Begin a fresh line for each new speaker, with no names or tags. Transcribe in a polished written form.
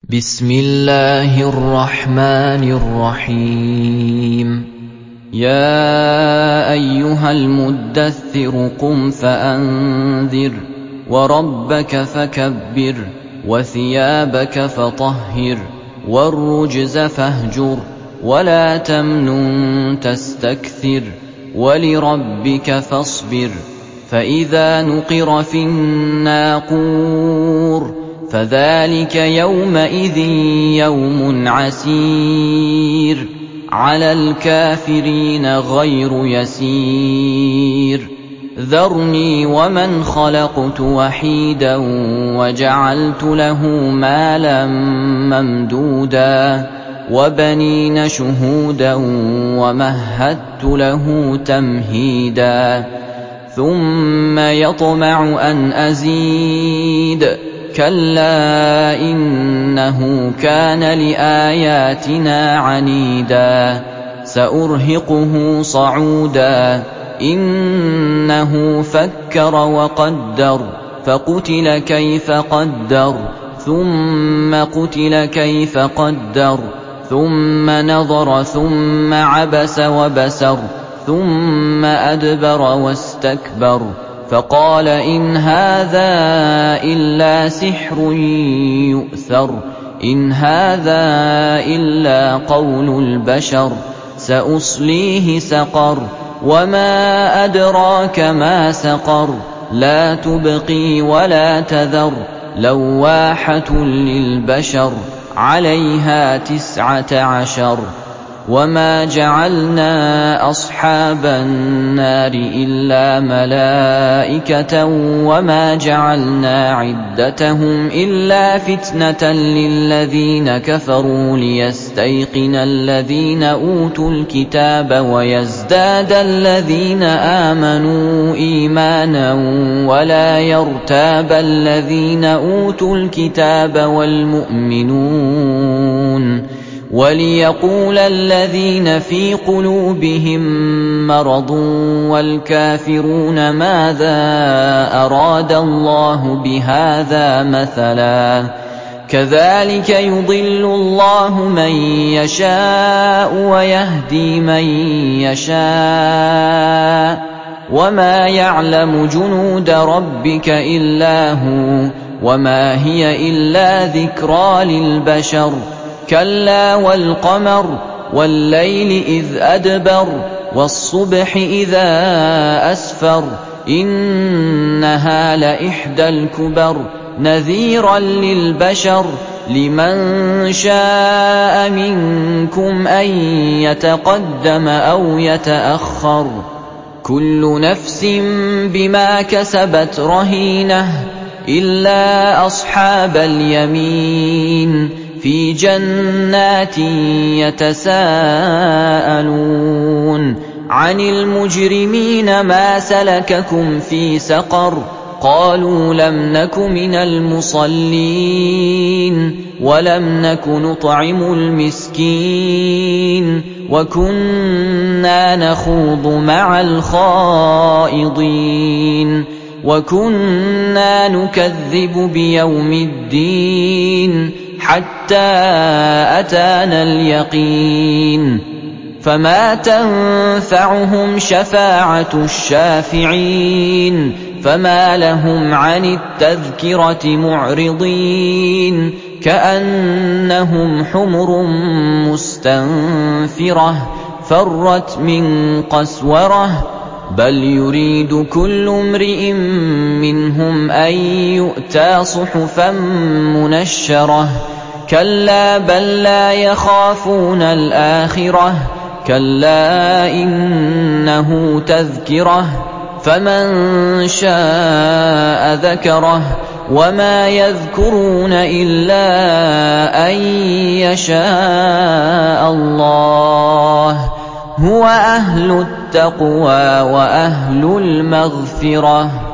بسم الله الرحمن الرحيم يا أيها المدثر قم فأنذر وربك فكبر وثيابك فطهر والرجز فاهجر ولا تمنن تستكثر ولربك فاصبر فإذا نقر في الناقور فذلك يومئذ يوم عسير على الكافرين غير يسير ذرني ومن خلقت وحيدا وجعلت له مالا ممدودا وبنين شهودا ومهدت له تمهيدا ثم يطمع أن أزيد كلا إنه كان لآياتنا عنيدا سأرهقه صعودا إنه فكر وقدر فقتل كيف قدر ثم قتل كيف قدر ثم نظر ثم عبس وبسر ثم أدبر واستكبر فقال إن هذا إلا سحر يؤثر إن هذا إلا قول البشر سأصليه سقر وما أدراك ما سقر لا تبقي ولا تذر لواحة للبشر عليها 19 وما جعلنا أصحاب النار إلا ملائكة وما جعلنا عدتهم إلا فتنة للذين كفروا ليستيقن الذين أوتوا الكتاب ويزداد الذين آمنوا إيمانا ولا يرتاب الذين أوتوا الكتاب والمؤمنون وليقول الذين في قلوبهم مرض والكافرون ماذا أراد الله بهذا مثلا كذلك يضل الله من يشاء ويهدي من يشاء وما يعلم جنود ربك إلا هو وما هي إلا ذكرى للبشر كلا والقمر والليل إذ أدبر والصبح إذا أسفر إنها لإحدى الكبر نذيرا للبشر لمن شاء منكم أن يتقدم أو يتأخر كل نفس بما كسبت رهينة إلا أصحاب اليمين في جنات يتساءلون عن المجرمين ما سلككم في سقر قالوا لم نك من المصلين ولم نك نطعم المسكين وكنا نخوض مع الخائضين وكنا نكذب بيوم الدين حتى أتانا اليقين فما تنفعهم شفاعة الشافعين فما لهم عن التذكرة معرضين كأنهم حمر مستنفرة فرت من قسورة بل يريد كل امرئ منهم أن يؤتى صحفا منشرة كلا بل لا يخافون الآخرة كلا إنه تذكرة فمن شاء ذكره وما يذكرون إلا أن يشاء الله هو أهل التقوى وأهل المغفرة